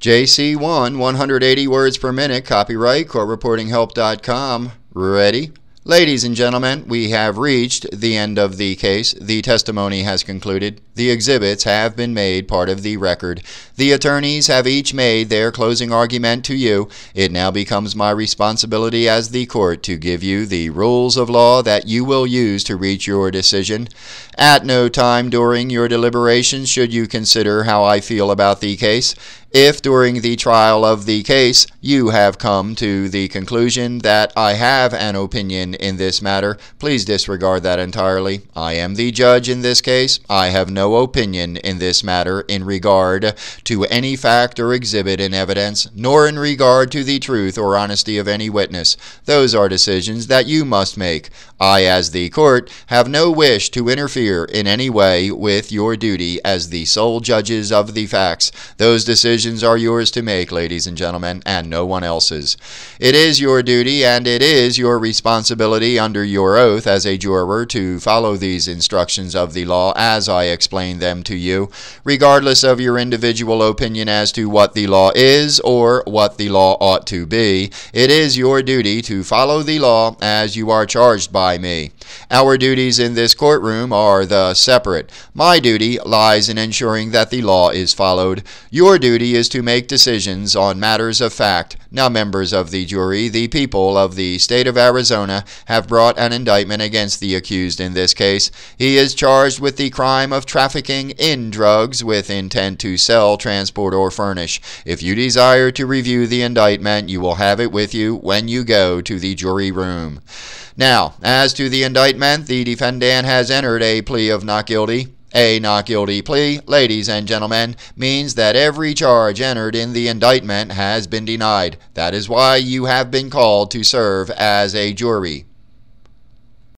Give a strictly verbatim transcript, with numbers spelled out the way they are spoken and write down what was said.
J C one, one hundred eighty words per minute, copyright court reporting help dot com. Ready? Ladies and gentlemen, we have reached the end of the case. The testimony has concluded. The exhibits have been made part of the record. The attorneys have each made their closing argument to you. It now becomes my responsibility as the court to give you the rules of law that you will use to reach your decision. At no time during your deliberations should you consider how I feel about the case. If during the trial of the case you have come to the conclusion that I have an opinion in this matter, please disregard that entirely. I am the judge in this case. I have no opinion in this matter in regard to any fact or exhibit in evidence, nor in regard to the truth or honesty of any witness. Those are decisions that you must make. I, as the court, have no wish to interfere in any way with your duty as the sole judges of the facts. Those decisions are yours to make, ladies and gentlemen, and no one else's. It is your duty and it is your responsibility under your oath as a juror to follow these instructions of the law as I explain them to you, regardless of your individual opinion as to what the law is or what the law ought to be. It is your duty to follow the law as you are charged by me. Our duties in this courtroom are the separate. My duty lies in ensuring that the law is followed. Your duty is to make decisions on matters of fact. Now, members of the jury, the people of the state of Arizona have brought an indictment against the accused in this case. He is charged with the crime of trafficking in drugs with intent to sell, transport, or furnish. If you desire to review the indictment, you will have it with you when you go to the jury room. Now, as to the indictment, the defendant has entered a plea of not guilty. A not guilty plea, ladies and gentlemen, means that every charge entered in the indictment has been denied. That is why you have been called to serve as a jury.